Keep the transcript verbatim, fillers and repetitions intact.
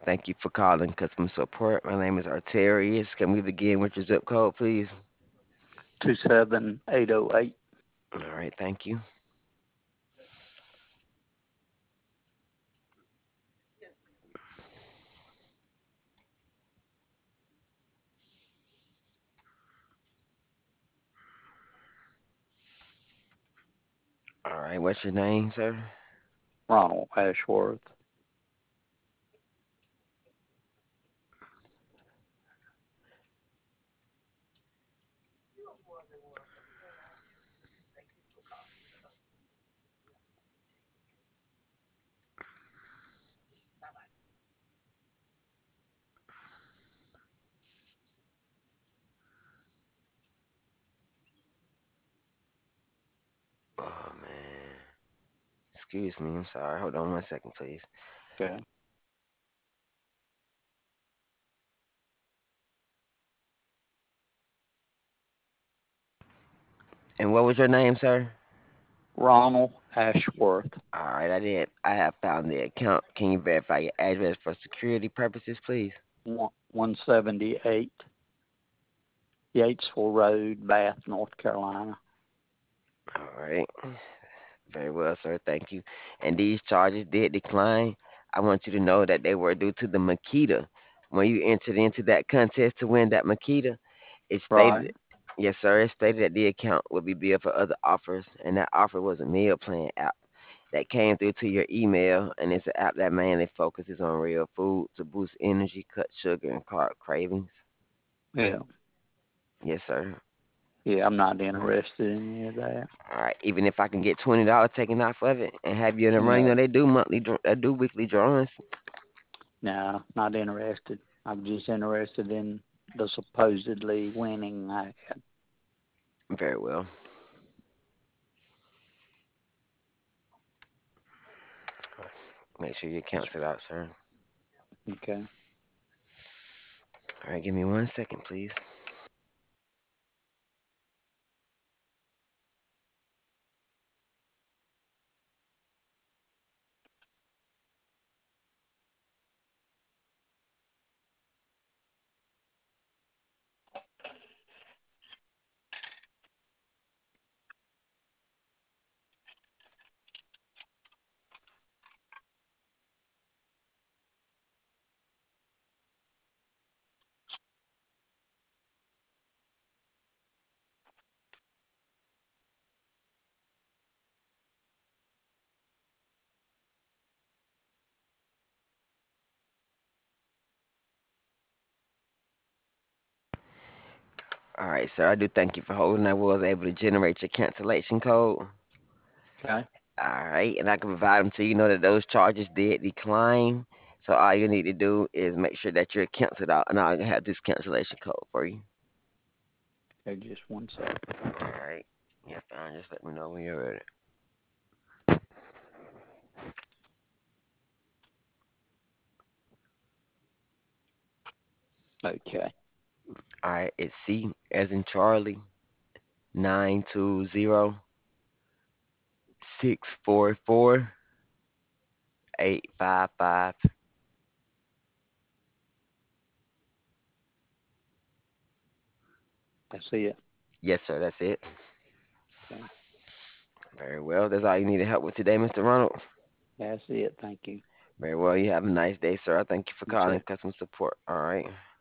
Thank you for calling customer support. My name is Arterius. Can we begin with your zip code, please? two seven eight oh eight. All right, thank you. All right, what's your name, sir? Ronald Ashworth. Oh man, excuse me. I'm sorry. Hold on one second, please. Okay. And what was your name, sir? Ronald Ashworth. All right, I did. I have found the account. Can you verify your address for security purposes, please? one seventy-eight Yatesville Road, Bath, North Carolina. All right. Very well, sir. Thank you. And these charges did decline. I want you to know that they were due to the Makita. When you entered into that contest to win that Makita, it Right. stated, yes, sir, it stated that the account would be billed for other offers, and that offer was a meal plan app that came through to your email, and it's an app that mainly focuses on real food to boost energy, cut sugar, and carb cravings. Yeah. Yes, sir. Yeah, I'm not interested in any of that. All right. Even if I can get twenty dollars taken off of it and have you in the running, you know No. they do monthly, draw- they do weekly drawings. No, not interested. I'm just interested in the supposedly winning I had. Very well. Make sure you cancel it out, sir. Okay. All right, give me one second, please. All right, sir. I do thank you for holding. I was able to generate your cancellation code. Okay. All right, and I can provide them to you. Know that those charges did decline. So all you need to do is make sure that you're canceled out, and I'll have this cancellation code for you. Okay, just one sec. All right. Yeah, fine. Just let me know when you're ready. Okay. All right. It's C as in Charlie nine two zero six four four eight five five. That's it. Yes, sir. That's it. Okay. Very well. That's all you need to help with today, Mister Ronald. That's it. Thank you. Very well. You have a nice day, sir. I thank you for You calling too. customer support. All right.